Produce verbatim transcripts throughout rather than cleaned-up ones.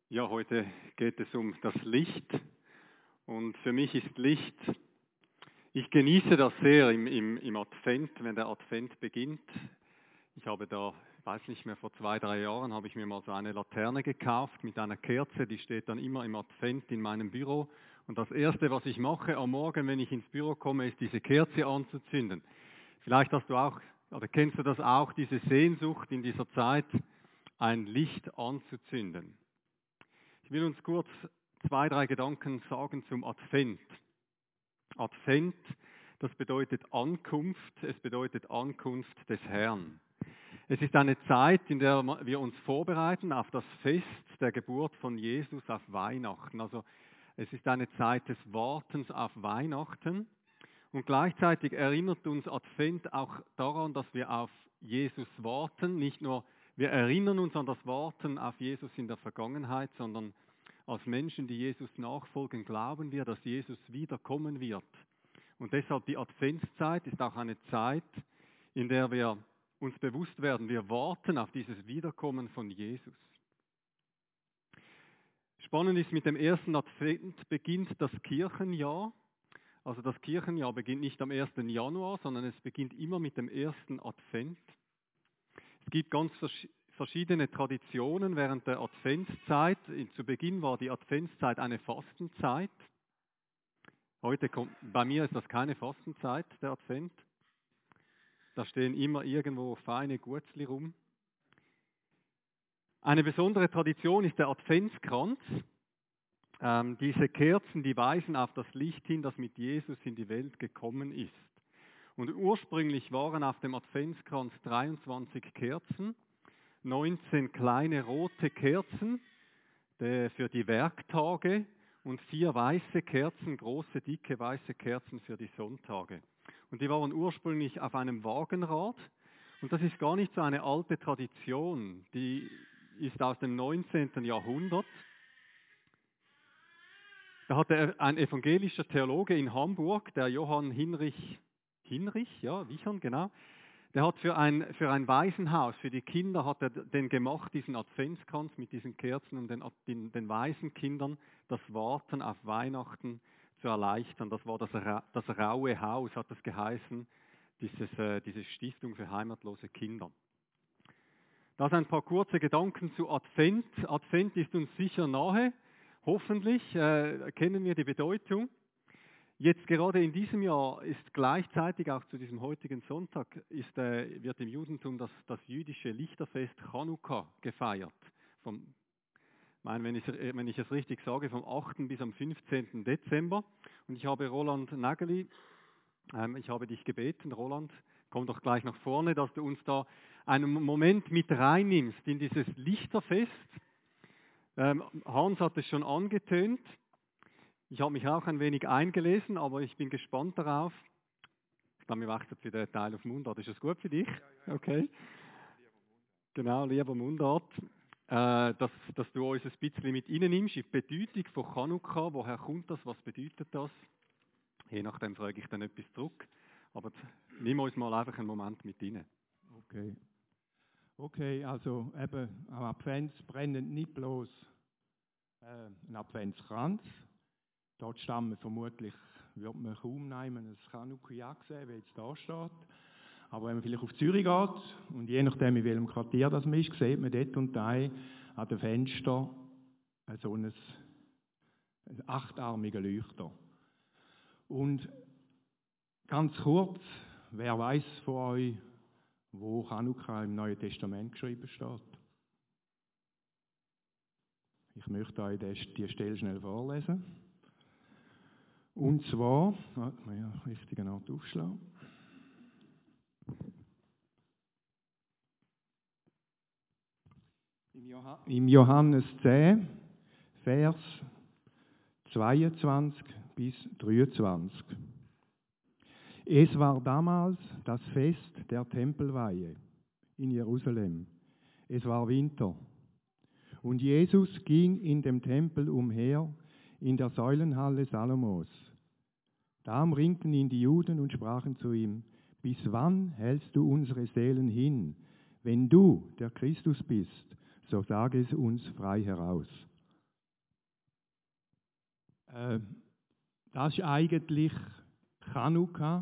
Ja, heute geht es um das Licht und für mich ist Licht, ich genieße das sehr im, im, im Advent, wenn der Advent beginnt. Ich habe da, ich weiß nicht mehr, vor zwei, drei Jahren habe ich mir mal so eine Laterne gekauft mit einer Kerze, die steht dann immer im Advent in meinem Büro. Und das Erste, was ich mache am Morgen, wenn ich ins Büro komme, ist diese Kerze anzuzünden. Vielleicht hast du auch, oder kennst du das auch, diese Sehnsucht in dieser Zeit, ein Licht anzuzünden. Ich will uns kurz zwei, drei Gedanken sagen zum Advent. Advent, das bedeutet Ankunft, es bedeutet Ankunft des Herrn. Es ist eine Zeit, in der wir uns vorbereiten auf das Fest der Geburt von Jesus, auf Weihnachten. Also es ist eine Zeit des Wartens auf Weihnachten und gleichzeitig erinnert uns Advent auch daran, dass wir auf Jesus warten. Nicht nur wir erinnern uns an das Warten auf Jesus in der Vergangenheit, sondern als Menschen, die Jesus nachfolgen, glauben wir, dass Jesus wiederkommen wird. Und deshalb die Adventszeit ist auch eine Zeit, in der wir uns bewusst werden, wir warten auf dieses Wiederkommen von Jesus. Spannend ist, mit dem ersten Advent beginnt das Kirchenjahr. Also das Kirchenjahr beginnt nicht am ersten Januar, sondern es beginnt immer mit dem ersten Advent. Es gibt ganz verschiedene Traditionen während der Adventszeit. Zu Beginn war die Adventszeit eine Fastenzeit. Heute kommt, bei mir ist das keine Fastenzeit, der Advent. Da stehen immer irgendwo feine Gurzli rum. Eine besondere Tradition ist der Adventskranz. Ähm, diese Kerzen, die weisen auf das Licht hin, das mit Jesus in die Welt gekommen ist. Und ursprünglich waren auf dem Adventskranz dreiundzwanzig Kerzen, neunzehn kleine rote Kerzen für die Werktage und vier weiße Kerzen, große, dicke weiße Kerzen für die Sonntage. Und die waren ursprünglich auf einem Wagenrad. Und das ist gar nicht so eine alte Tradition. Die ist aus dem neunzehnten Jahrhundert. Da hatte ein evangelischer Theologe in Hamburg, der Johann Hinrich, Hinrich, ja, Wichern, genau, der hat für ein, für ein Waisenhaus, für die Kinder, hat er den gemacht, diesen Adventskranz mit diesen Kerzen, um den, den, den Waisenkindern das Warten auf Weihnachten zu erleichtern. Das war das, das Raue Haus, hat das geheißen, dieses, äh, diese Stiftung für heimatlose Kinder. Das ein paar kurze Gedanken zu Advent. Advent ist uns sicher nahe. Hoffentlich äh, kennen wir die Bedeutung. Jetzt gerade in diesem Jahr ist gleichzeitig auch zu diesem heutigen Sonntag ist, äh, wird im Judentum das, das jüdische Lichterfest Chanukka gefeiert. Vom, ich meine, wenn, ich, wenn ich es richtig sage, vom achten bis am fünfzehnten Dezember. Und ich habe Roland Nageli, ähm, ich habe dich gebeten, Roland, komm doch gleich nach vorne, dass du uns da einen Moment mit reinnimmst in dieses Lichterfest. Ähm, Hans hat es schon angetönt. Ich habe mich auch ein wenig eingelesen, aber ich bin gespannt darauf. Ich glaube, wir wechseln wieder einen Teil auf Mundart. Ist das gut für dich? Okay. Genau, lieber Mundart. Äh, dass, dass du uns ein bisschen mit reinnimmst in die Bedeutung von Chanukka. Woher kommt das? Was bedeutet das? Je nachdem frage ich dann etwas zurück. Aber nimm uns mal einfach einen Moment mit rein. Okay. Okay, also eben am Advent brennen nicht bloß äh, ein Adventskranz. Dort stammen vermutlich, wird man kaum nehmen, ein Chanukka sehen, wie jetzt da steht. Aber wenn man vielleicht auf Zürich geht, und je nachdem in welchem Quartier das man ist, sieht man dort und da an den Fenstern so ein, ein achtarmiger Leuchter. Und ganz kurz, wer weiß von euch, wo Chanukka im Neuen Testament geschrieben steht? Ich möchte euch die Stelle schnell vorlesen. Und zwar, warte mal, ja, richtigen Art aufschlagen. Im Johannes zehn, Vers zweiundzwanzig bis dreiundzwanzig. Es war damals das Fest der Tempelweihe in Jerusalem. Es war Winter. Und Jesus ging in dem Tempel umher, in der Säulenhalle Salomos. Da umringten ihn die Juden und sprachen zu ihm: Bis wann hältst du unsere Seelen hin? Wenn du der Christus bist, so sage es uns frei heraus. Äh, das ist eigentlich Chanukka,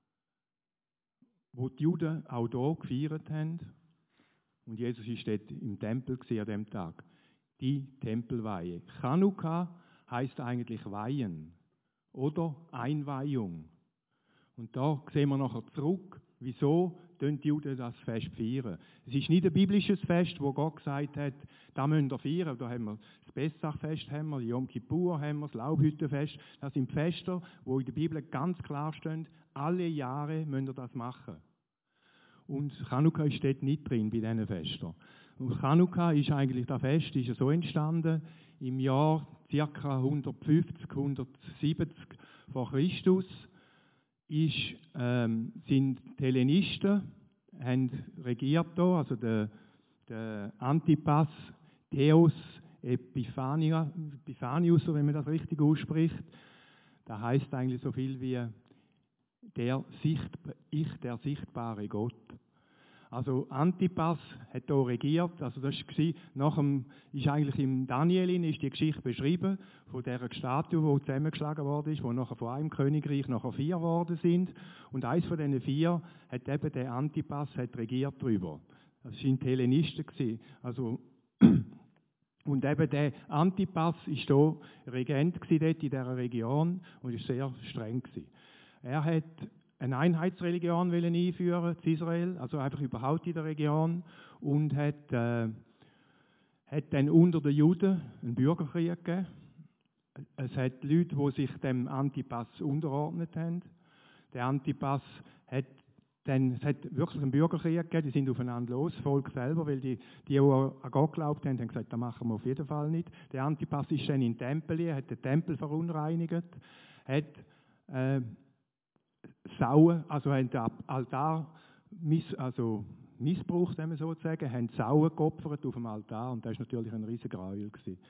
wo die Juden auch hier gefeiert haben. Und Jesus war dort im Tempel an diesem Tag. Die Tempelweihe. Chanukka heisst eigentlich Weihen oder Einweihung. Und da sehen wir nachher zurück, wieso die Juden das Fest feiern. Es ist nicht ein biblisches Fest, wo Gott gesagt hat, da müsst ihr feiern. Da haben wir das Pessachfest, haben wir, Yom Kippur, haben wir das Laubhüttenfest. Das sind Feste, wo in der Bibel ganz klar stehen, alle Jahre müsst ihr das machen. Und Chanukka ist dort nicht drin bei diesen Festen. Und Chanukka ist eigentlich, das Fest ist so entstanden im Jahr ca. hundertfünfzig, hundertsiebzig vor Christus. Ist, ähm, sind die Hellenisten, haben regiert hier, also der, der Antipas Theos Epiphania, Epiphanius, wenn man das richtig ausspricht. Das heisst eigentlich so viel wie der Sicht, ich, der sichtbare Gott. Also Antipas hat hier regiert, also das war, nach dem, ist eigentlich im Daniel ist die Geschichte beschrieben, von dieser Statue, die zusammengeschlagen worden ist, wo nachher von einem Königreich nachher vier geworden sind. Und eins von diesen vier hat eben der Antipas hat regiert darüber. Das waren die Hellenisten. Also, und eben der Antipas war hier Regent dort in dieser Region und war sehr streng gewesen. Er hat eine Einheitsreligion einführen in Israel, also einfach überhaupt in der Region, und hat, äh, hat dann unter den Juden einen Bürgerkrieg gegeben. Es hat Leute, die sich dem Antipas unterordnet haben. Der Antipas hat dann, es hat wirklich einen Bürgerkrieg gegeben, die sind aufeinander los, das Volk selber, weil die, die, die an Gott geglaubt haben, haben gesagt, das machen wir auf jeden Fall nicht. Der Antipas ist dann in den Tempel, hat den Tempel verunreinigt, hat äh, Sauen, also haben den Altar miss, also missbraucht, wenn man sozusagen, haben Sauen geopfert auf dem Altar und das war natürlich ein riesiger Gräuel.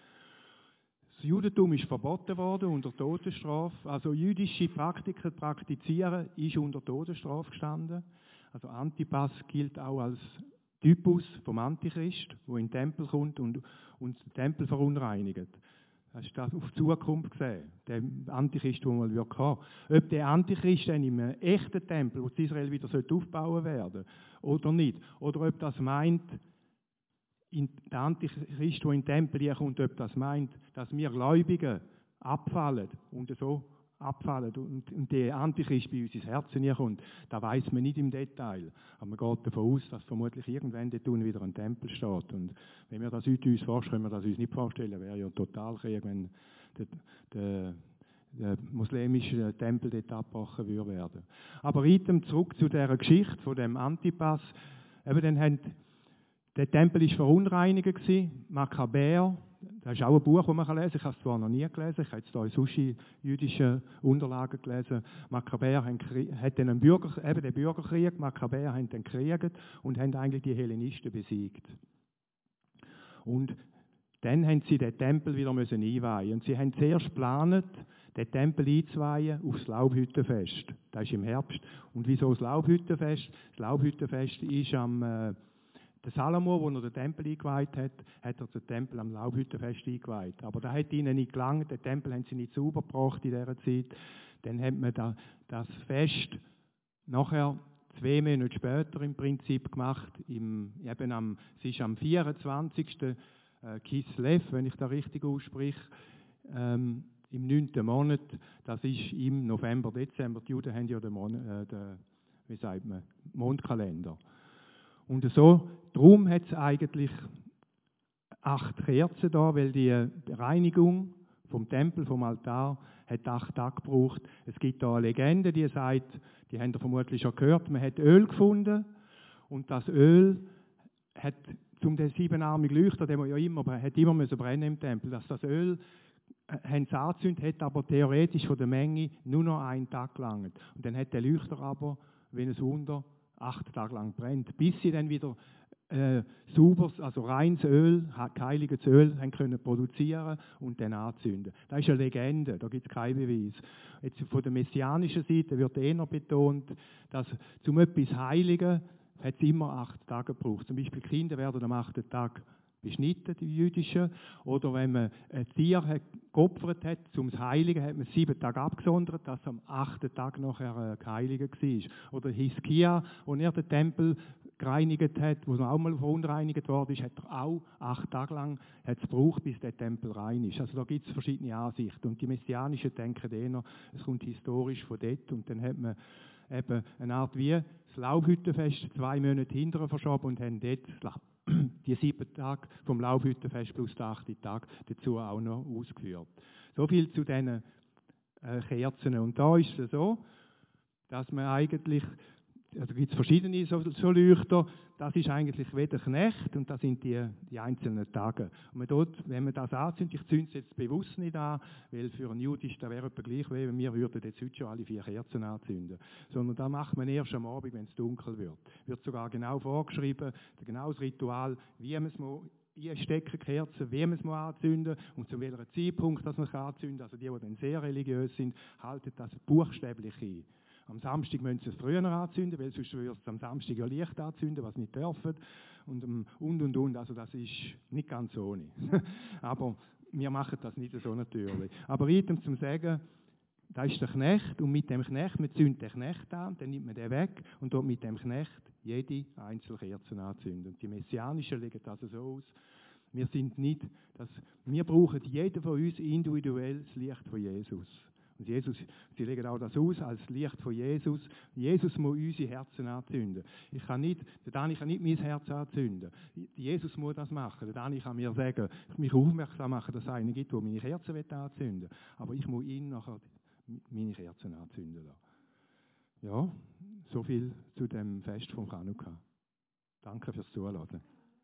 Das Judentum ist verboten worden unter Todesstrafe. Also jüdische Praktiken praktizieren ist unter Todesstrafe gestanden. Also Antipas gilt auch als Typus vom Antichrist, der in den Tempel kommt und, und den Tempel verunreinigt. Das ist das auf die Zukunft gesehen, der Antichrist, den man wirklich haben. Ob der Antichrist dann in einem echten Tempel, wo Israel wieder aufbauen werden oder nicht, oder ob das meint, in, der Antichrist, der in den Tempel kommt, ob das meint, dass wir Gläubigen abfallen und so abfallen und, und der Antichrist bei uns ins Herzen kommt, da weiß man nicht im Detail. Aber man geht davon aus, dass vermutlich irgendwann dort wieder ein Tempel steht. Und wenn wir das heute uns vorstellen, können wir das uns nicht vorstellen, wäre ja total Krieg, wenn der, der, der muslimische Tempel dort abgebrochen würde werden. Aber weiter zurück zu dieser Geschichte von dem Antipas. Eben dann haben, der Tempel war verunreinigt gewesen, Makkabäer. Das ist auch ein Buch, das man lesen kann. Ich habe es zwar noch nie gelesen, ich habe jetzt hier in Sushi jüdische Unterlagen gelesen. Makkabäer hat dann einen Bürger, eben den Bürgerkrieg, Makkabäer haben dann gekriegt und haben eigentlich die Hellenisten besiegt. Und dann haben sie den Tempel wieder müssen einweihen. Und sie haben zuerst geplant, den Tempel einzuweihen auf das Laubhüttenfest. Das ist im Herbst. Und wieso das Laubhüttenfest? Das Laubhüttenfest ist am... Äh, Der Salomo, wo er den Tempel eingeweiht hat, hat er den Tempel am Laubhüttenfest eingeweiht. Aber das hat ihnen nicht gelangt, den Tempel haben sie nicht sauber gebracht in dieser Zeit. Dann hat man da, das Fest nachher zwei Monate später im Prinzip gemacht. Im, eben am, es ist am vierundzwanzigsten Kislev, wenn ich das richtig ausspreche, ähm, im neunten Monat. Das ist im November, Dezember. Die Juden haben ja den, Mon äh, den, wie sagt man, Mondkalender. Und so, darum hat es eigentlich acht Kerzen da, weil die Reinigung vom Tempel, vom Altar, hat acht Tage gebraucht. Es gibt da eine Legende, die sagt, die habt ihr vermutlich schon gehört, man hat Öl gefunden und das Öl hat zum den siebenarmigen Leuchter, den man ja immer, hat immer müssen brennen im Tempel, dass das Öl haben sie angezündet, hat aber theoretisch von der Menge nur noch einen Tag gelangt. Und dann hat der Leuchter aber, wie ein Wunder, acht Tage lang brennt, bis sie dann wieder äh, sauberes, also reines Öl, heiliges Öl haben können produzieren und dann anzünden. Das ist eine Legende, da gibt es keinen Beweis. Jetzt von der messianischen Seite wird eher betont, dass zum etwas Heiligen hat es immer acht Tage gebraucht. Zum Beispiel Kinder werden am achten Tag beschnitten, die jüdischen. Oder wenn man ein Tier hat, geopfert hat, zum Heiligen, hat man sieben Tage abgesondert, dass am achten Tag nachher äh, geheiligt war. Oder Hiskia, als er den Tempel gereinigt hat, wo er auch mal verunreinigt worden ist, hat er auch acht Tage lang hat es gebraucht, bis der Tempel rein ist. Also da gibt es verschiedene Ansichten. Und die Messianischen denken eher, es kommt historisch von dort. Und dann hat man eben eine Art wie das Laubhüttenfest zwei Monate hinterher verschoben und haben dort die sieben Tage vom Laubhüttenfest plus die acht Tage dazu auch noch ausgeführt. So viel zu diesen äh, Kerzen. Und da ist es so, dass man eigentlich, also gibt es verschiedene so, so Leuchter, das ist eigentlich weder Knecht und das sind die, die einzelnen Tage. Und man dort, wenn man das anzündet, ich zünde es jetzt bewusst nicht an, weil für einen Juden ist das wäre etwa gleich, wie wenn wir würden jetzt heute schon alle vier Kerzen anzünden. Sondern das macht man erst am Abend, wenn es dunkel wird. Wird sogar genau vorgeschrieben, genau das Ritual, wie man es muss einstecken, Kerzen, wie man es anzünden muss und zu welchem Zeitpunkt das man anzünden kann. Also die, die dann sehr religiös sind, halten das buchstäblich ein. Am Samstag müssen sie es früher anzünden, weil sonst würde es am Samstag ja Licht anzünden, was nicht dürfen. Und, und, und, und. Also das ist nicht ganz ohne. Aber wir machen das nicht so natürlich. Aber item zum Sagen, da ist der Knecht und mit dem Knecht, man zündet den Knecht an, dann nimmt man den weg und dort mit dem Knecht jede Einzelkerze anzünden. Und die Messianischen legen das so aus. Wir sind nicht, dass, wir brauchen jeder von uns individuell das Licht von Jesus. Und Jesus, sie legen auch das aus als Licht von Jesus. Jesus muss unsere Herzen anzünden. Ich kann nicht, der Dani kann nicht mein Herz anzünden. Jesus muss das machen. Der Dani kann mir sagen, mich aufmerksam machen, dass es einen gibt, der meine Kerzen anzünden will. Aber ich muss ihn nachher meine Kerzen anzünden lassen. Ja, so viel zu dem Fest von Chanukka. Danke fürs Zuhören.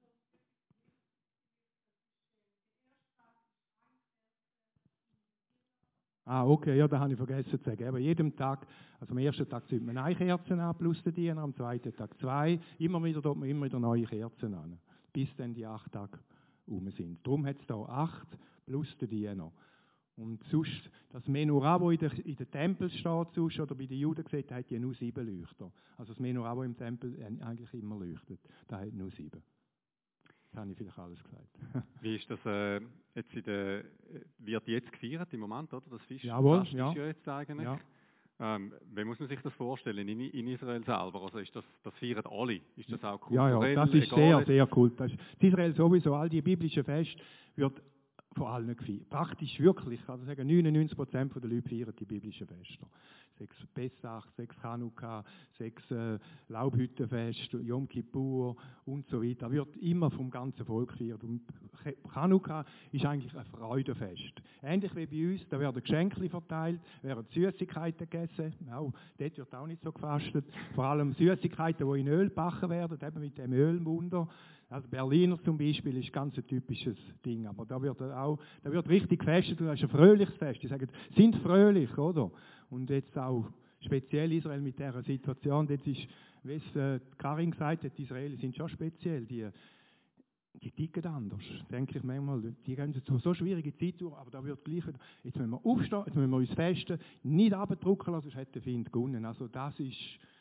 Ah, okay, ja, da habe ich vergessen zu sagen. Aber jedem Tag, also am ersten Tag zündet man eine Kerze an, plus den Diener, am zweiten Tag zwei. Immer wieder tut man immer wieder neue Kerzen an, bis dann die acht Tage um sind. Darum hat es da acht plus den Diener. Und sonst, das Menorah, das in den in der Tempel steht, sonst, oder bei den Juden gesagt, hat ja nur sieben Leuchter. Also das Menorah, das im Tempel eigentlich immer leuchtet, das hat nur sieben. Das habe ich vielleicht alles gesagt. Wie ist das äh, jetzt in der, wird jetzt gefeiert im Moment, oder? Das Fisch, Jawohl, Fest ja. ist ja jetzt eigentlich. Ja. Ähm, wie muss man sich das vorstellen in, in Israel selber? Also ist das, das feiern alle? Ist das auch Ja, kulturell? ja, das ist egal sehr, jetzt? sehr cool. Das ist, in Israel sowieso, all die biblischen Feste wird von allen gefeiert. Praktisch wirklich, also sagen neunundneunzig Prozent der Leute feiern die biblischen Feste. Sechs Pessach, sechs Chanukka, sechs äh, Laubhüttenfest, Yom Kippur und so weiter. Das wird immer vom ganzen Volk gefeiert. Und Chanukka ist eigentlich ein Freudenfest. Ähnlich wie bei uns, da werden Geschenke verteilt, werden Süßigkeiten gegessen. Auch, dort wird auch nicht so gefastet. Vor allem Süßigkeiten, die in Öl gebacken werden, eben mit dem Ölmunder. Also Berliner zum Beispiel ist ganz ein typisches Ding, aber da wird auch, da wird richtig gefestet und das ist ein fröhliches Fest. Die sagen, sind fröhlich, oder? Und jetzt auch speziell Israel mit dieser Situation, jetzt ist, wie es äh, Karin gesagt hat, die Israelis sind schon speziell, die, die ticken anders, denke ich manchmal. Die gehen jetzt so schwierige Zeit durch, aber da wird gleich, jetzt müssen wir aufstehen, jetzt müssen wir uns festen, nicht abdrucken lassen, sonst hätte der Find gewonnen. Also das ist,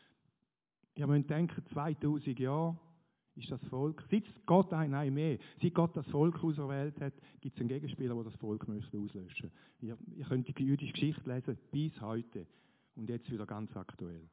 ihr müsst denken, zweitausend Jahre, ist das Volk, seit Gott ein, nein mehr, seit Gott das Volk auserwählt hat, gibt es einen Gegenspieler, der das Volk müsste auslöschen. Ihr, ihr könnt die jüdische Geschichte lesen, bis heute. Und jetzt wieder ganz aktuell.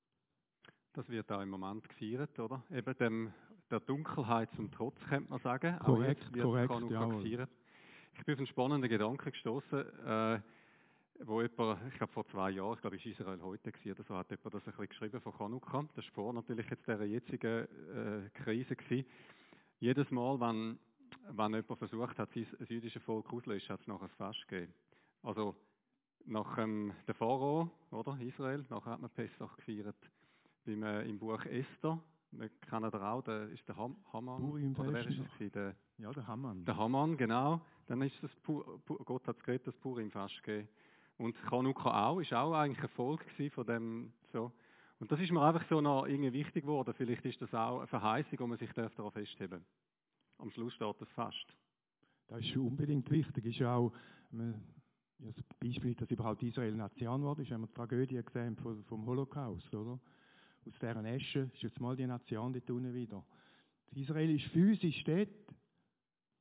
Das wird auch im Moment gefeiert, oder? Eben dem, der Dunkelheit zum Trotz, könnte man sagen. Korrekt, auch jetzt wird korrekt, Chanukka gefeiert. Ich bin auf einen spannenden Gedanken gestoßen, äh, wo jemand, ich glaube vor zwei Jahren, ich glaube es war Israel heute gewesen, oder so, hat jemand das ein bisschen geschrieben von Chanukka. Das war vor natürlich jetzt dieser jetzigen äh, Krise gewesen. Jedes Mal, wenn, wenn jemand versucht hat, das jüdische Volk auszulöschen, hat es nachher ein Fest gegeben. Also nach ähm, der Pharao, oder, Israel, nachher hat man Pessach gefeiert. Beim, äh, im Buch Esther, wir kennen den auch, der ist der Ham, Haman, Purim oder wer ist Fest es gewesen? Der, ja, der Haman. Der Haman, genau. Dann ist das, Pu- Pu- Gott hat es geredet, das Purim-Fest gegeben. Und Chanukka auch, ist auch eigentlich ein Volk von dem, so. Und das ist mir einfach so noch irgendwie wichtig geworden. Vielleicht ist das auch eine Verheißung, wo man sich daran festheben darf. Am Schluss steht das Fest. Das ist unbedingt wichtig. Ist ja auch, man, ja, das Beispiel, dass überhaupt Israel Nation wurde, ist, wenn wir die Tragödie gesehen vom, vom Holocaust, oder? Aus deren Asche ist jetzt mal die Nation dort unten wieder. Israel ist physisch dort,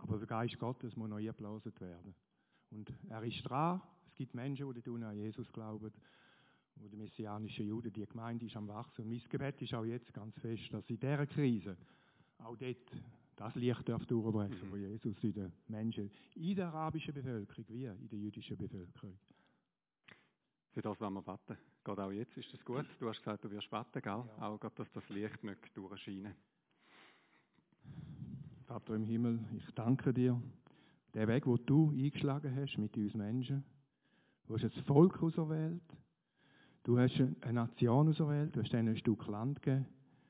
Aber der Geist Gottes muss noch eingeblasen werden. Und er ist dran. Es gibt Menschen, die an Jesus glauben, wo die messianischen Juden, die Gemeinde ist am Wachsen. Und mein Gebet ist auch jetzt ganz fest, dass in dieser Krise auch dort das Licht darf durchbrechen, wo Jesus in den Menschen, in der arabischen Bevölkerung wie in der jüdischen Bevölkerung. Für das wollen wir beten. Gerade auch jetzt ist es gut. Du hast gesagt, du wirst beten, gell? Ja. Auch gerade, dass das Licht möge durchscheinen. Vater im Himmel, ich danke dir. Der Weg, den du eingeschlagen hast mit uns Menschen. Du hast ein Volk auserwählt. Du hast eine Nation auserwählt. Du hast ihnen ein Stück Land gegeben.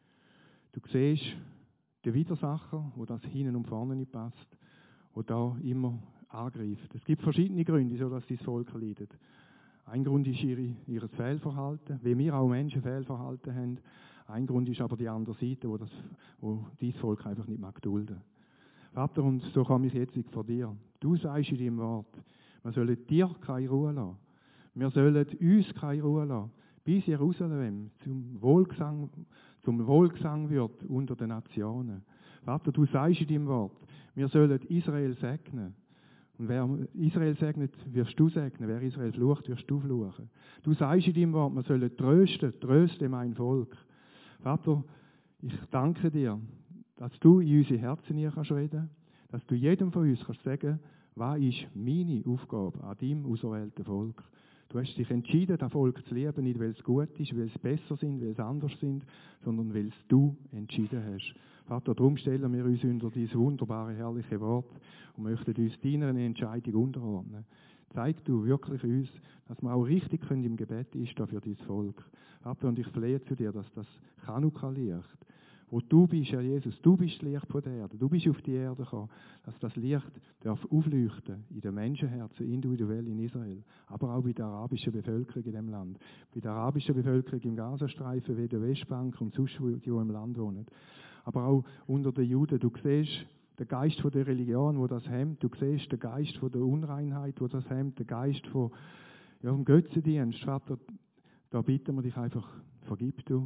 Du siehst den Widersacher, wo das hinten und vorne nicht passt, wo da immer angreift. Es gibt verschiedene Gründe, so dass dieses Volk leidet. Ein Grund ist ihre, ihr Fehlverhalten, wie wir auch Menschen Fehlverhalten haben. Ein Grund ist aber die andere Seite, wo, das, wo dieses Volk einfach nicht mag dulden. Vater, und so komme ich jetzt vor dir. Du sagst in deinem Wort, wir sollen dir keine Ruhe lassen. Wir sollen uns keine Ruhe lassen, bis Jerusalem zum Wohlgesang, zum Wohlgesang wird unter den Nationen. Vater, du sagst in deinem Wort, wir sollen Israel segnen. Und wer Israel segnet, wirst du segnen. Wer Israel flucht, wirst du fluchen. Du sagst in deinem Wort, wir sollen trösten, tröste mein Volk. Vater, ich danke dir, dass du in unsere Herzen hier kannst reden, dass du jedem von uns kannst sagen, was ist meine Aufgabe an deinem auserwählten Volk. Du hast dich entschieden, das Volk zu lieben, nicht weil es gut ist, weil es besser sind, weil es anders sind, sondern weil es du entschieden hast. Vater, darum stellen wir uns unter dieses wunderbare, herrliche Wort und möchten uns deiner Entscheidung unterordnen. Zeig du wirklich uns, dass wir auch richtig können im Gebet einstehen für dieses Volk. Vater, und ich flehe zu dir, dass das Chanukka-Licht, wo du bist, Herr Jesus, du bist das Licht von der Erde, du bist auf die Erde gekommen, dass das Licht darf aufleuchten in den Menschenherzen, individuell in Israel, aber auch bei der arabischen Bevölkerung in dem Land, bei der arabischen Bevölkerung im Gazastreifen, wie der Westbank und sonst, die im Land wohnen. Aber auch unter den Juden, du siehst den Geist von der Religion, wo das hemmt, du siehst den Geist von der Unreinheit, wo das hemmt, den Geist von ja, vom Götzendienst. Vater, da bitten wir dich einfach, vergib du,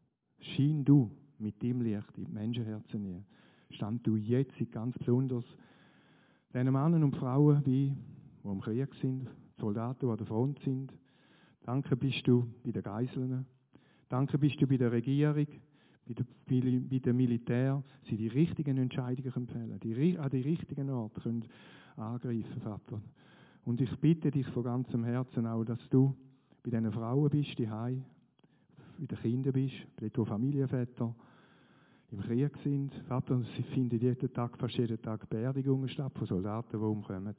schien du mit dem Licht in die Menschenherzen hinein. Stand du jetzt ganz besonders den Männern und Frauen, wie, die im Krieg sind, Soldaten, die an der Front sind. Danke bist du bei den Geiseln. Danke bist du bei der Regierung, bei der, bei der Militär. Sie die richtigen Entscheidungen empfehlen, die an die richtigen Orte können angreifen, Vater. Und ich bitte dich von ganzem Herzen auch, dass du bei diesen Frauen bist, die heim, bei den Kindern bist, bei den Familienvätern im Krieg sind. Vater, sie finden jeden Tag, fast jeden Tag Beerdigungen statt von Soldaten, die umkommen.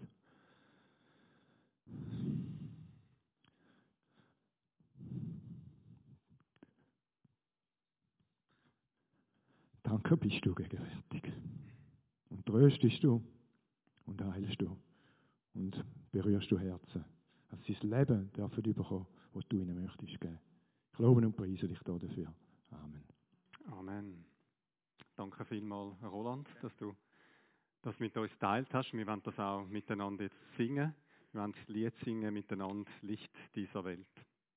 Danke bist du gegenwärtig. Und tröstest du und heilst du und berührst du Herzen. Dass sie das Leben dürfen bekommen, das du ihnen möchtest geben. Ich glaube und preise dich dafür. Amen. Amen. Danke vielmals, Roland, dass du das mit uns geteilt hast. Wir wollen das auch miteinander jetzt singen. Wir wollen das Lied singen miteinander, Licht dieser Welt.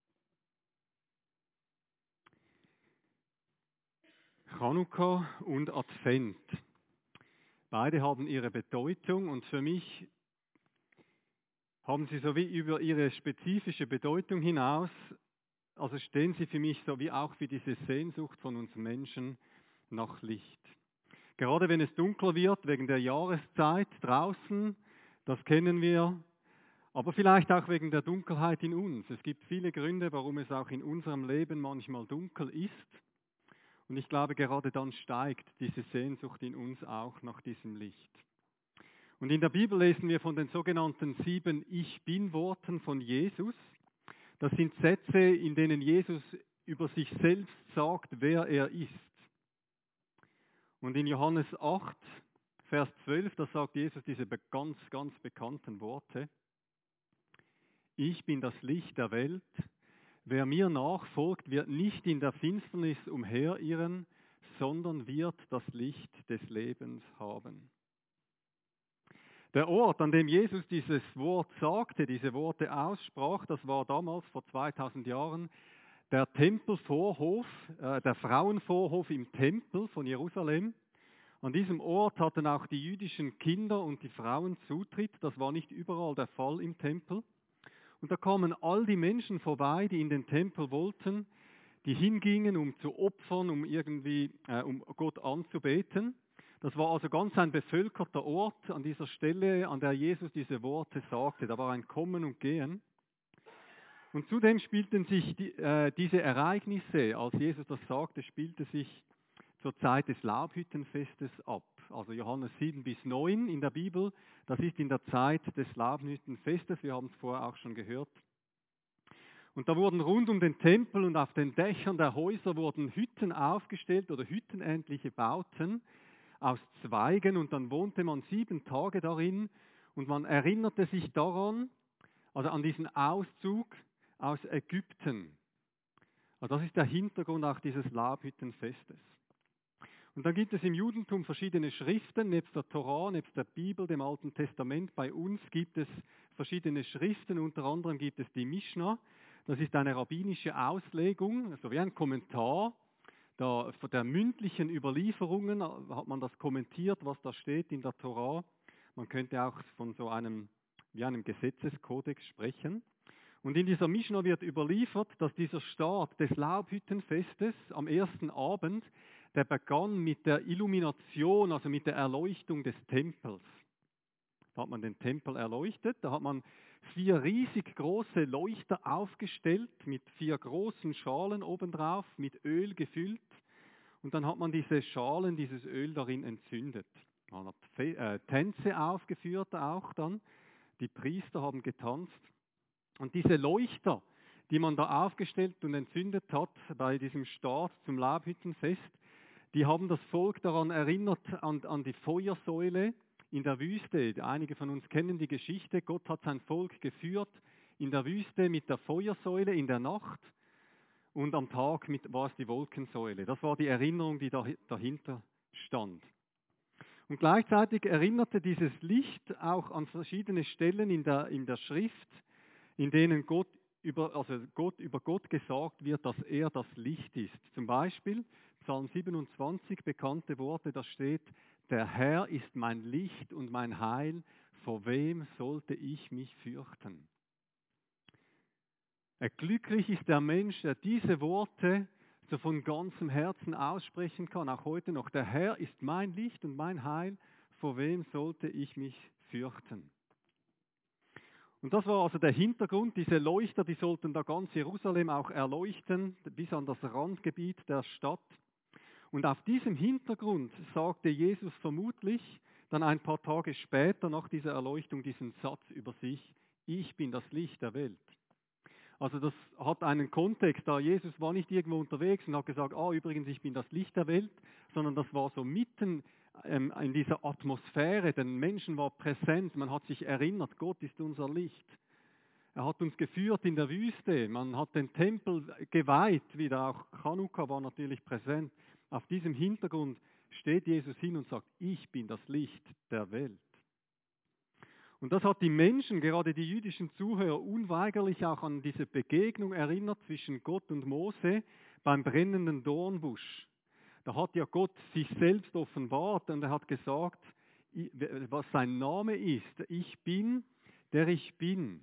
Chanukka und Advent. Beide haben ihre Bedeutung und für mich haben sie so wie über ihre spezifische Bedeutung hinaus, also stehen sie für mich so wie auch für diese Sehnsucht von uns Menschen nach Licht. Gerade wenn es dunkler wird, wegen der Jahreszeit draußen, das kennen wir, aber vielleicht auch wegen der Dunkelheit in uns. Es gibt viele Gründe, warum es auch in unserem Leben manchmal dunkel ist. Und ich glaube, gerade dann steigt diese Sehnsucht in uns auch nach diesem Licht. Und in der Bibel lesen wir von den sogenannten sieben Ich-Bin-Worten von Jesus. Das sind Sätze, in denen Jesus über sich selbst sagt, wer er ist. Und in Johannes acht, Vers zwölf, da sagt Jesus diese ganz, ganz bekannten Worte. Ich bin das Licht der Welt. Wer mir nachfolgt, wird nicht in der Finsternis umherirren, sondern wird das Licht des Lebens haben. Der Ort, an dem Jesus dieses Wort sagte, diese Worte aussprach, das war damals vor zweitausend Jahren der Tempelvorhof, äh, der Frauenvorhof im Tempel von Jerusalem. An diesem Ort hatten auch die jüdischen Kinder und die Frauen Zutritt. Das war nicht überall der Fall im Tempel. Und da kamen all die Menschen vorbei, die in den Tempel wollten, die hingingen, um zu opfern, um irgendwie, äh, um Gott anzubeten. Das war also ganz ein bevölkerter Ort an dieser Stelle, an der Jesus diese Worte sagte. Da war ein Kommen und Gehen. Und zudem spielten sich die, äh, diese Ereignisse, als Jesus das sagte, spielte sich zur Zeit des Laubhüttenfestes ab. Also Johannes sieben bis neun in der Bibel, das ist in der Zeit des Laubhüttenfestes, wir haben es vorher auch schon gehört. Und da wurden rund um den Tempel und auf den Dächern der Häuser wurden Hütten aufgestellt oder hüttenähnliche Bauten aus Zweigen und dann wohnte man sieben Tage darin und man erinnerte sich daran, also an diesen Auszug aus Ägypten. Also das ist der Hintergrund auch dieses Laubhüttenfestes. Und dann gibt es im Judentum verschiedene Schriften, nebst der Torah, nebst der Bibel, dem Alten Testament. Bei uns gibt es verschiedene Schriften, unter anderem gibt es die Mishnah. Das ist eine rabbinische Auslegung, also wie ein Kommentar. Da, von der mündlichen Überlieferungen hat man das kommentiert, was da steht in der Torah. Man könnte auch von so einem, wie einem Gesetzeskodex sprechen. Und in dieser Mishnah wird überliefert, dass dieser Start des Laubhüttenfestes am ersten Abend, der begann mit der Illumination, also mit der Erleuchtung des Tempels. Da hat man den Tempel erleuchtet, da hat man vier riesig große Leuchter aufgestellt mit vier großen Schalen obendrauf, mit Öl gefüllt. Und dann hat man diese Schalen, dieses Öl darin entzündet. Man hat äh, Tänze aufgeführt auch dann. Die Priester haben getanzt. Und diese Leuchter, die man da aufgestellt und entzündet hat bei diesem Start zum Laubhüttenfest, die haben das Volk daran erinnert, an, an die Feuersäule in der Wüste. Einige von uns kennen die Geschichte. Gott hat sein Volk geführt in der Wüste mit der Feuersäule in der Nacht und am Tag mit, war es die Wolkensäule. Das war die Erinnerung, die dahinter stand. Und gleichzeitig erinnerte dieses Licht auch an verschiedene Stellen in der, in der Schrift, in denen Gott über, also Gott, über Gott gesagt wird, dass er das Licht ist. Zum Beispiel Psalm siebenundzwanzig, bekannte Worte, da steht, der Herr ist mein Licht und mein Heil, vor wem sollte ich mich fürchten? Glücklich ist der Mensch, der diese Worte so von ganzem Herzen aussprechen kann, auch heute noch. Der Herr ist mein Licht und mein Heil, vor wem sollte ich mich fürchten? Und das war also der Hintergrund, diese Leuchter, die sollten da ganz Jerusalem auch erleuchten, bis an das Randgebiet der Stadt. Und auf diesem Hintergrund sagte Jesus vermutlich dann ein paar Tage später nach dieser Erleuchtung diesen Satz über sich, ich bin das Licht der Welt. Also das hat einen Kontext, da Jesus war nicht irgendwo unterwegs und hat gesagt, ah übrigens, ich bin das Licht der Welt, sondern das war so mitten ähm, in dieser Atmosphäre, den Menschen war präsent, man hat sich erinnert, Gott ist unser Licht. Er hat uns geführt in der Wüste, man hat den Tempel geweiht, wieder auch Chanukka war natürlich präsent. Auf diesem Hintergrund steht Jesus hin und sagt, ich bin das Licht der Welt. Und das hat die Menschen, gerade die jüdischen Zuhörer, unweigerlich auch an diese Begegnung erinnert zwischen Gott und Mose beim brennenden Dornbusch. Da hat ja Gott sich selbst offenbart und er hat gesagt, was sein Name ist. Ich bin, der ich bin.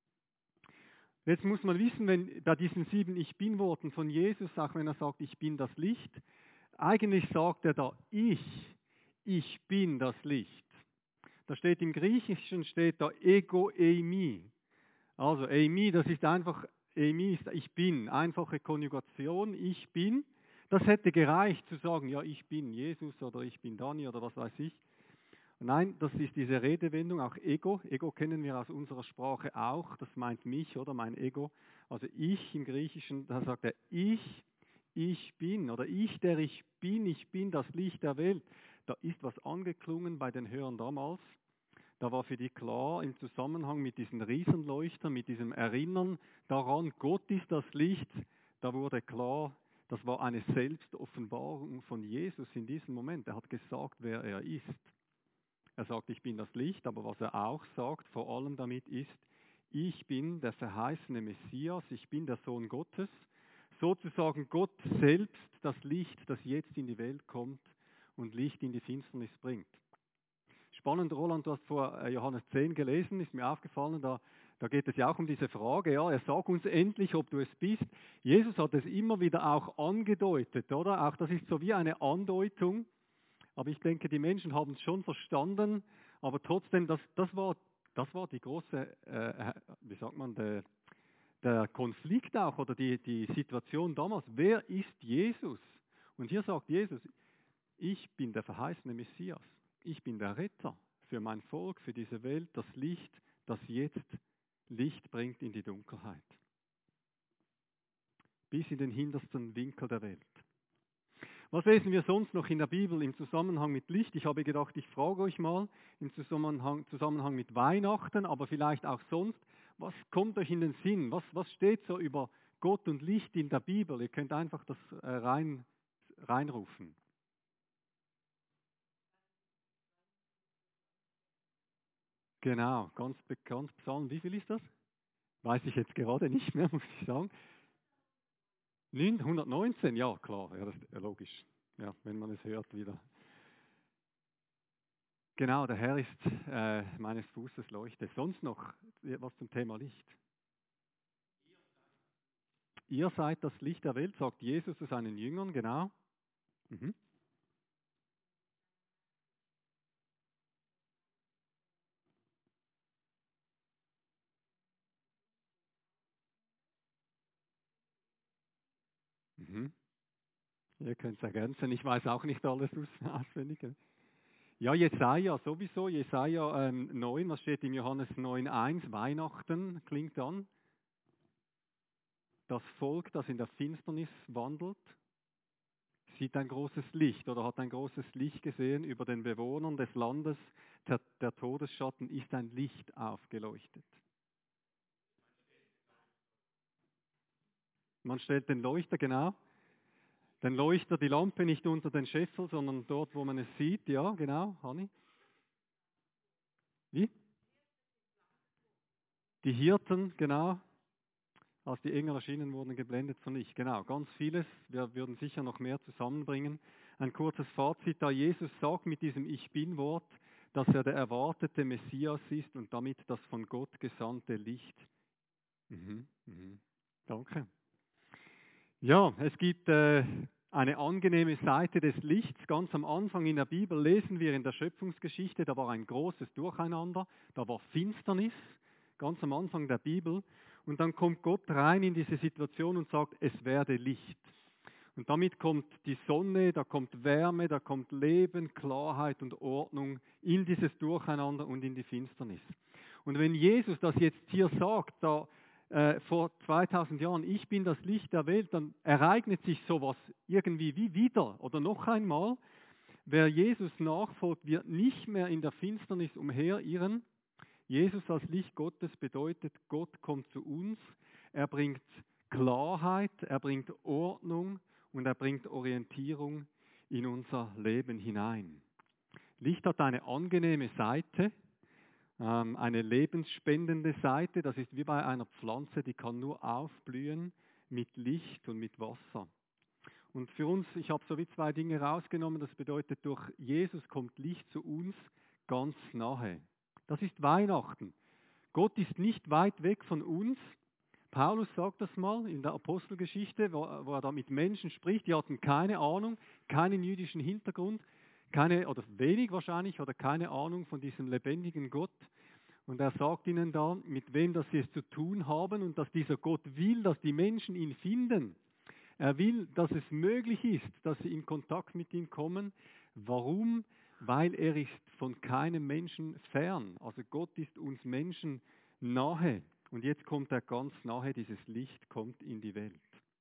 Jetzt muss man wissen, wenn bei diesen sieben Ich Bin-Worten von Jesus, auch wenn er sagt, ich bin das Licht, eigentlich sagt er da, ich, ich bin das Licht. Da steht im Griechischen, steht da ego eimi. Also eimi, das ist einfach, eimi ist ich bin, einfache Konjugation, ich bin. Das hätte gereicht zu sagen, ja ich bin Jesus oder ich bin Dani oder was weiß ich. Nein, das ist diese Redewendung, auch ego. Ego kennen wir aus unserer Sprache auch, das meint mich oder mein Ego. Also ich im Griechischen, da sagt er ich, ich bin oder ich, der ich bin, ich bin das Licht der Welt. Da ist was angeklungen bei den Hörern damals. Da war für die klar im Zusammenhang mit diesen Riesenleuchtern, mit diesem Erinnern daran, Gott ist das Licht. Da wurde klar, das war eine Selbstoffenbarung von Jesus in diesem Moment. Er hat gesagt, wer er ist. Er sagt, ich bin das Licht, aber was er auch sagt, vor allem damit ist, ich bin der verheißene Messias, ich bin der Sohn Gottes. Sozusagen Gott selbst, das Licht, das jetzt in die Welt kommt und Licht in die Finsternis bringt. Spannend, Roland, du hast vor Johannes zehn gelesen, ist mir aufgefallen, da, da geht es ja auch um diese Frage, ja, er sagt uns endlich, ob du es bist. Jesus hat es immer wieder auch angedeutet, oder? Auch das ist so wie eine Andeutung, aber ich denke, die Menschen haben es schon verstanden, aber trotzdem, das, das, war, das war die große, äh, wie sagt man, der, der Konflikt auch oder die, die Situation damals. Wer ist Jesus? Und hier sagt Jesus, ich bin der verheißene Messias. Ich bin der Retter für mein Volk, für diese Welt, das Licht, das jetzt Licht bringt in die Dunkelheit. Bis in den hintersten Winkel der Welt. Was lesen wir sonst noch in der Bibel im Zusammenhang mit Licht? Ich habe gedacht, ich frage euch mal im Zusammenhang, Zusammenhang mit Weihnachten, aber vielleicht auch sonst, was kommt euch in den Sinn? Was, was steht so über Gott und Licht in der Bibel? Ihr könnt einfach das äh, rein, reinrufen. Genau, ganz bekannt Psalm. Wie viel ist das? Weiß ich jetzt gerade nicht mehr, muss ich sagen. hundertneunzehn, ja klar, ja, das ist logisch. Ja, wenn man es hört wieder. Genau, der Herr ist äh, meines Fußes Leuchte. Sonst noch was zum Thema Licht? Ihr seid das Licht der Welt, sagt Jesus zu seinen Jüngern, genau. Mhm. Mhm. Ihr könnt es ergänzen, ich weiß auch nicht alles auswendig. Ja, Jesaja sowieso, Jesaja ähm, neun, was steht im Johannes neun eins? Weihnachten klingt an. Das Volk, das in der Finsternis wandelt, sieht ein großes Licht oder hat ein großes Licht gesehen über den Bewohnern des Landes. Der, der Todesschatten ist ein Licht aufgeleuchtet. Man stellt den Leuchter, genau, den Leuchter, die Lampe nicht unter den Scheffel, sondern dort, wo man es sieht. Ja, genau, Hanni. Wie? Die Hirten, genau, als die Engel erschienen wurden, geblendet von Licht. Genau, ganz vieles. Wir würden sicher noch mehr zusammenbringen. Ein kurzes Fazit, da Jesus sagt mit diesem Ich Bin-Wort, dass er der erwartete Messias ist und damit das von Gott gesandte Licht. Mhm, mhm. Danke. Ja, es gibt äh, eine angenehme Seite des Lichts. Ganz am Anfang in der Bibel lesen wir in der Schöpfungsgeschichte, da war ein großes Durcheinander, da war Finsternis, ganz am Anfang der Bibel. Und dann kommt Gott rein in diese Situation und sagt, es werde Licht. Und damit kommt die Sonne, da kommt Wärme, da kommt Leben, Klarheit und Ordnung in dieses Durcheinander und in die Finsternis. Und wenn Jesus das jetzt hier sagt, da äh, vor zweitausend Jahren, ich bin das Licht der Welt, dann ereignet sich sowas irgendwie wie wieder oder noch einmal. Wer Jesus nachfolgt, wird nicht mehr in der Finsternis umherirren. Jesus als Licht Gottes bedeutet, Gott kommt zu uns, er bringt Klarheit, er bringt Ordnung und er bringt Orientierung in unser Leben hinein. Licht hat eine angenehme Seite, eine lebensspendende Seite, das ist wie bei einer Pflanze, die kann nur aufblühen mit Licht und mit Wasser. Und für uns, ich habe so wie zwei Dinge rausgenommen, das bedeutet, durch Jesus kommt Licht zu uns ganz nahe. Das ist Weihnachten. Gott ist nicht weit weg von uns. Paulus sagt das mal in der Apostelgeschichte, wo, wo er da mit Menschen spricht, die hatten keine Ahnung, keinen jüdischen Hintergrund, keine oder wenig wahrscheinlich oder keine Ahnung von diesem lebendigen Gott. Und er sagt ihnen da, mit wem das sie es zu tun haben und dass dieser Gott will, dass die Menschen ihn finden. Er will, dass es möglich ist, dass sie in Kontakt mit ihm kommen. Warum? Weil er ist von keinem Menschen fern. Also Gott ist uns Menschen nahe. Und jetzt kommt er ganz nahe, dieses Licht kommt in die Welt.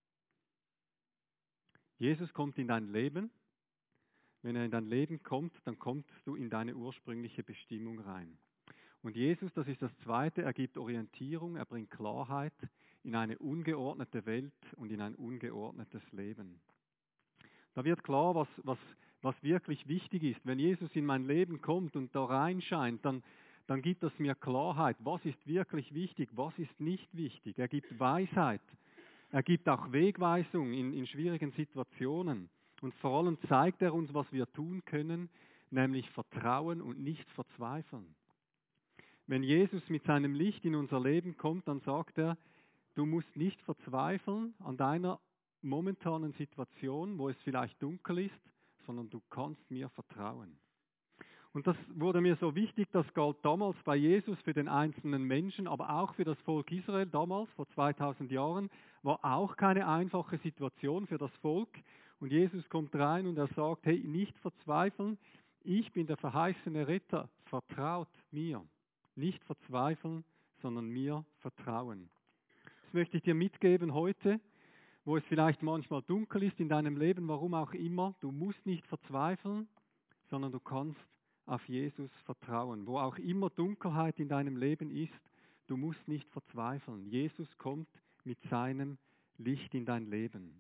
Jesus kommt in dein Leben. Wenn er in dein Leben kommt, dann kommst du in deine ursprüngliche Bestimmung rein. Und Jesus, das ist das Zweite, er gibt Orientierung, er bringt Klarheit in eine ungeordnete Welt und in ein ungeordnetes Leben. Da wird klar, was, was, was wirklich wichtig ist. Wenn Jesus in mein Leben kommt und da reinscheint, dann, dann gibt das mir Klarheit. Was ist wirklich wichtig, was ist nicht wichtig? Er gibt Weisheit. Er gibt auch Wegweisung in, in schwierigen Situationen. Und vor allem zeigt er uns, was wir tun können, nämlich vertrauen und nicht verzweifeln. Wenn Jesus mit seinem Licht in unser Leben kommt, dann sagt er, du musst nicht verzweifeln an deiner momentanen Situation, wo es vielleicht dunkel ist, sondern du kannst mir vertrauen. Und das wurde mir so wichtig, das galt damals bei Jesus für den einzelnen Menschen, aber auch für das Volk Israel damals, vor zweitausend Jahren, war auch keine einfache Situation für das Volk. Und Jesus kommt rein und er sagt, hey, nicht verzweifeln, ich bin der verheißene Retter, vertraut mir. Nicht verzweifeln, sondern mir vertrauen. Das möchte ich dir mitgeben heute, wo es vielleicht manchmal dunkel ist in deinem Leben, warum auch immer. Du musst nicht verzweifeln, sondern du kannst auf Jesus vertrauen. Wo auch immer Dunkelheit in deinem Leben ist, du musst nicht verzweifeln. Jesus kommt mit seinem Licht in dein Leben.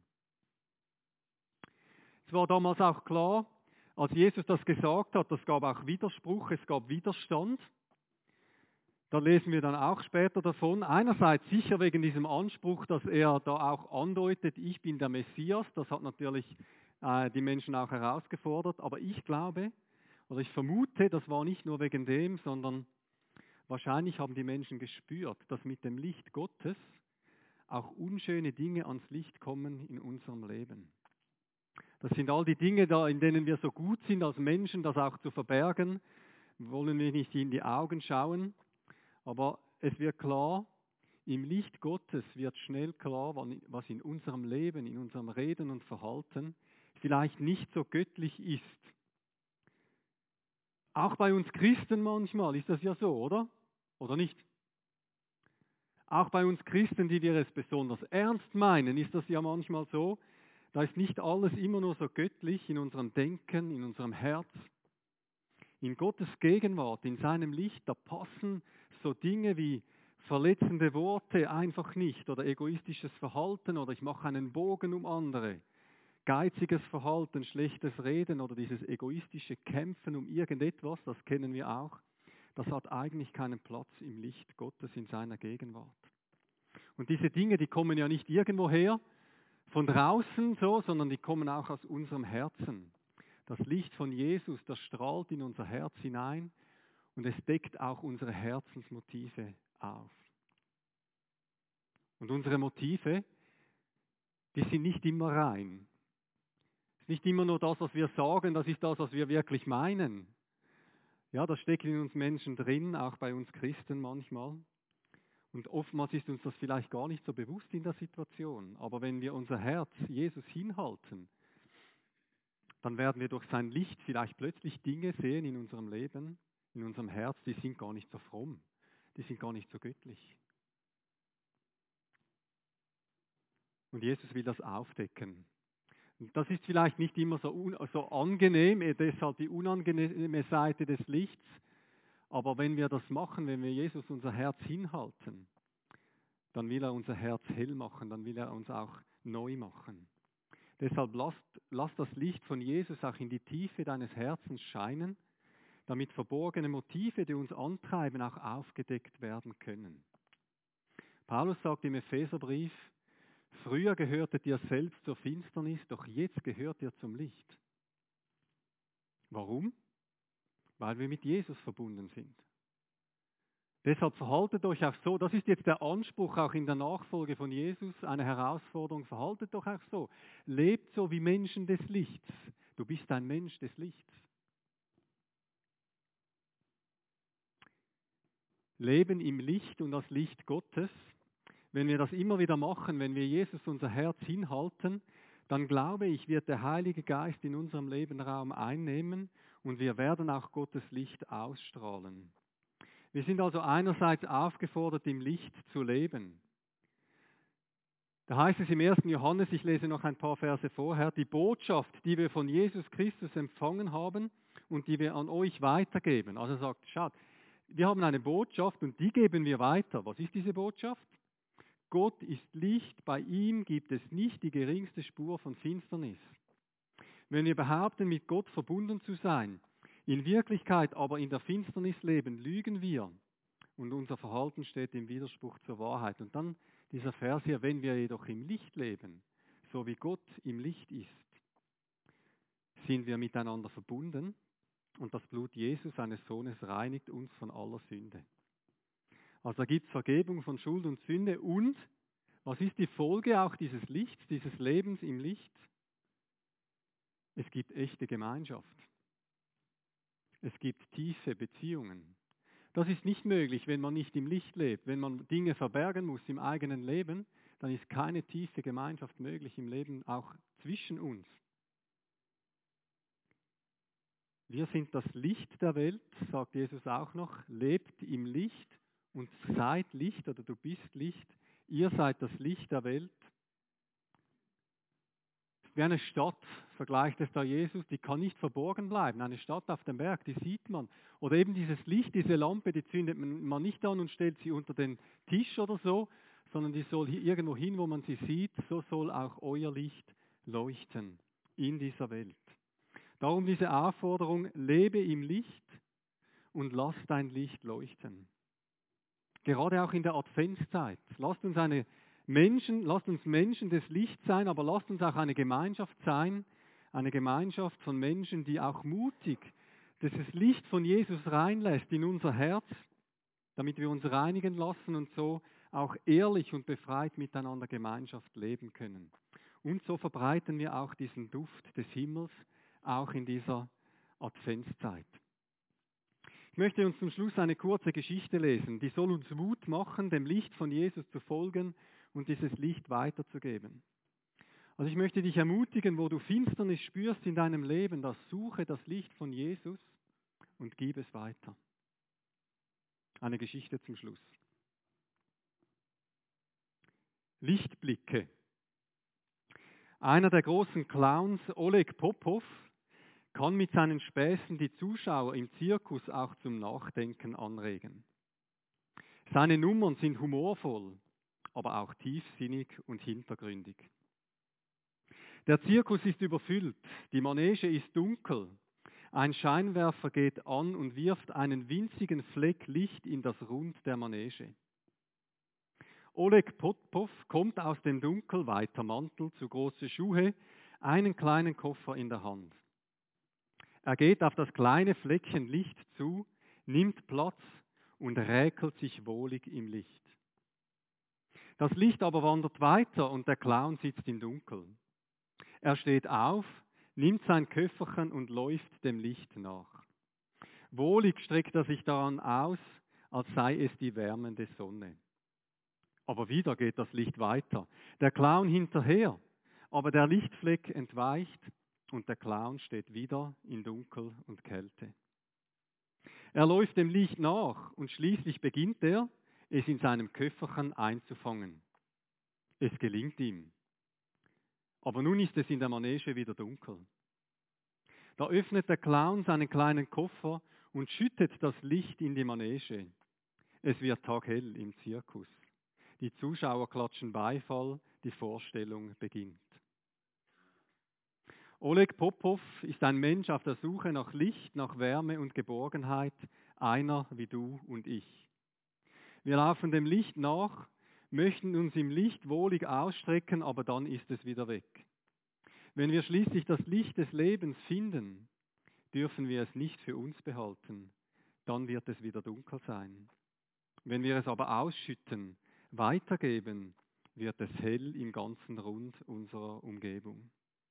Es war damals auch klar, als Jesus das gesagt hat, es gab auch Widerspruch, es gab Widerstand. Da lesen wir dann auch später davon. Einerseits sicher wegen diesem Anspruch, dass er da auch andeutet, ich bin der Messias. Das hat natürlich äh, die Menschen auch herausgefordert. Aber ich glaube, oder ich vermute, das war nicht nur wegen dem, sondern wahrscheinlich haben die Menschen gespürt, dass mit dem Licht Gottes auch unschöne Dinge ans Licht kommen in unserem Leben. Das sind all die Dinge, da, in denen wir so gut sind als Menschen, das auch zu verbergen. Wollen wir nicht in die Augen schauen. Aber es wird klar, im Licht Gottes wird schnell klar, was in unserem Leben, in unserem Reden und Verhalten vielleicht nicht so göttlich ist. Auch bei uns Christen manchmal ist das ja so, oder? Oder nicht? Auch bei uns Christen, die wir es besonders ernst meinen, ist das ja manchmal so. Da ist nicht alles immer nur so göttlich in unserem Denken, in unserem Herz. In Gottes Gegenwart, in seinem Licht, da passen so Dinge wie verletzende Worte einfach nicht oder egoistisches Verhalten oder ich mache einen Bogen um andere, geiziges Verhalten, schlechtes Reden oder dieses egoistische Kämpfen um irgendetwas, das kennen wir auch, das hat eigentlich keinen Platz im Licht Gottes in seiner Gegenwart. Und diese Dinge, die kommen ja nicht irgendwo her, von draußen so, sondern die kommen auch aus unserem Herzen. Das Licht von Jesus, das strahlt in unser Herz hinein und es deckt auch unsere Herzensmotive auf. Und unsere Motive, die sind nicht immer rein. Es ist nicht immer nur das, was wir sagen, das ist das, was wir wirklich meinen. Ja, das steckt in uns Menschen drin, auch bei uns Christen manchmal. Und oftmals ist uns das vielleicht gar nicht so bewusst in der Situation. Aber wenn wir unser Herz Jesus hinhalten, dann werden wir durch sein Licht vielleicht plötzlich Dinge sehen in unserem Leben, in unserem Herz, die sind gar nicht so fromm, die sind gar nicht so göttlich. Und Jesus will das aufdecken. Und das ist vielleicht nicht immer so, un, so angenehm, deshalb die unangenehme Seite des Lichts, aber wenn wir das machen, wenn wir Jesus unser Herz hinhalten, dann will er unser Herz hell machen, dann will er uns auch neu machen. Deshalb lass, lass das Licht von Jesus auch in die Tiefe deines Herzens scheinen, damit verborgene Motive, die uns antreiben, auch aufgedeckt werden können. Paulus sagt im Epheserbrief, früher gehörtet ihr selbst zur Finsternis, doch jetzt gehört ihr zum Licht. Warum? Weil wir mit Jesus verbunden sind. Deshalb verhaltet euch auch so, das ist jetzt der Anspruch auch in der Nachfolge von Jesus, eine Herausforderung, verhaltet doch auch so. Lebt so wie Menschen des Lichts. Du bist ein Mensch des Lichts. Leben im Licht und das Licht Gottes. Wenn wir das immer wieder machen, wenn wir Jesus unser Herz hinhalten, dann glaube ich, wird der Heilige Geist in unserem Leben Raum einnehmen und wir werden auch Gottes Licht ausstrahlen. Wir sind also einerseits aufgefordert, im Licht zu leben. Da heißt es im ersten Johannes, ich lese noch ein paar Verse vorher, die Botschaft, die wir von Jesus Christus empfangen haben und die wir an euch weitergeben. Also er sagt, schaut, wir haben eine Botschaft und die geben wir weiter. Was ist diese Botschaft? Gott ist Licht, bei ihm gibt es nicht die geringste Spur von Finsternis. Wenn wir behaupten, mit Gott verbunden zu sein, in Wirklichkeit aber in der Finsternis leben, lügen wir und unser Verhalten steht im Widerspruch zur Wahrheit. Und dann dieser Vers hier, wenn wir jedoch im Licht leben, so wie Gott im Licht ist, sind wir miteinander verbunden und das Blut Jesus, seines Sohnes, reinigt uns von aller Sünde. Also da gibt es Vergebung von Schuld und Sünde und was ist die Folge auch dieses Lichts, dieses Lebens im Licht? Es gibt echte Gemeinschaft. Es gibt tiefe Beziehungen. Das ist nicht möglich, wenn man nicht im Licht lebt. Wenn man Dinge verbergen muss im eigenen Leben, dann ist keine tiefe Gemeinschaft möglich im Leben auch zwischen uns. Wir sind das Licht der Welt, sagt Jesus auch noch, lebt im Licht und seid Licht oder du bist Licht. Ihr seid das Licht der Welt. Wie eine Stadt, vergleicht es da Jesus, die kann nicht verborgen bleiben. Eine Stadt auf dem Berg, die sieht man. Oder eben dieses Licht, diese Lampe, die zündet man nicht an und stellt sie unter den Tisch oder so, sondern die soll hier irgendwo hin, wo man sie sieht. So soll auch euer Licht leuchten in dieser Welt. Darum diese Aufforderung, lebe im Licht und lass dein Licht leuchten. Gerade auch in der Adventszeit. Lasst uns eine Menschen, lasst uns Menschen des Lichts sein, aber lasst uns auch eine Gemeinschaft sein, eine Gemeinschaft von Menschen, die auch mutig dieses Licht von Jesus reinlässt in unser Herz, damit wir uns reinigen lassen und so auch ehrlich und befreit miteinander Gemeinschaft leben können. Und so verbreiten wir auch diesen Duft des Himmels, auch in dieser Adventszeit. Ich möchte uns zum Schluss eine kurze Geschichte lesen, die soll uns Mut machen, dem Licht von Jesus zu folgen und dieses Licht weiterzugeben. Also ich möchte dich ermutigen, wo du Finsternis spürst in deinem Leben, das suche das Licht von Jesus und gib es weiter. Eine Geschichte zum Schluss. Lichtblicke. Einer der großen Clowns, Oleg Popov, kann mit seinen Späßen die Zuschauer im Zirkus auch zum Nachdenken anregen. Seine Nummern sind humorvoll, aber auch tiefsinnig und hintergründig. Der Zirkus ist überfüllt, die Manege ist dunkel, ein Scheinwerfer geht an und wirft einen winzigen Fleck Licht in das Rund der Manege. Oleg Popov kommt aus dem Dunkel, weiter Mantel, zu große Schuhe, einen kleinen Koffer in der Hand. Er geht auf das kleine Fleckchen Licht zu, nimmt Platz und räkelt sich wohlig im Licht. Das Licht aber wandert weiter und der Clown sitzt im Dunkeln. Er steht auf, nimmt sein Köfferchen und läuft dem Licht nach. Wohlig streckt er sich daran aus, als sei es die wärmende Sonne. Aber wieder geht das Licht weiter. Der Clown hinterher, aber der Lichtfleck entweicht und der Clown steht wieder in Dunkel und Kälte. Er läuft dem Licht nach und schließlich beginnt er, es in seinem Köfferchen einzufangen. Es gelingt ihm. Aber nun ist es in der Manege wieder dunkel. Da öffnet der Clown seinen kleinen Koffer und schüttet das Licht in die Manege. Es wird taghell im Zirkus. Die Zuschauer klatschen Beifall, die Vorstellung beginnt. Oleg Popov ist ein Mensch auf der Suche nach Licht, nach Wärme und Geborgenheit, einer wie du und ich. Wir laufen dem Licht nach, möchten uns im Licht wohlig ausstrecken, aber dann ist es wieder weg. Wenn wir schließlich das Licht des Lebens finden, dürfen wir es nicht für uns behalten, dann wird es wieder dunkel sein. Wenn wir es aber ausschütten, weitergeben, wird es hell im ganzen Rund unserer Umgebung.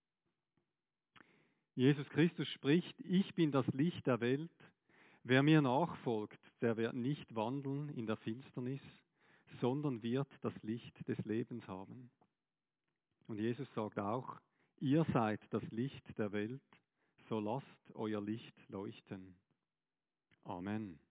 Jesus Christus spricht, ich bin das Licht der Welt. Wer mir nachfolgt, der wird nicht wandeln in der Finsternis, sondern wird das Licht des Lebens haben. Und Jesus sagt auch, ihr seid das Licht der Welt, so lasst euer Licht leuchten. Amen.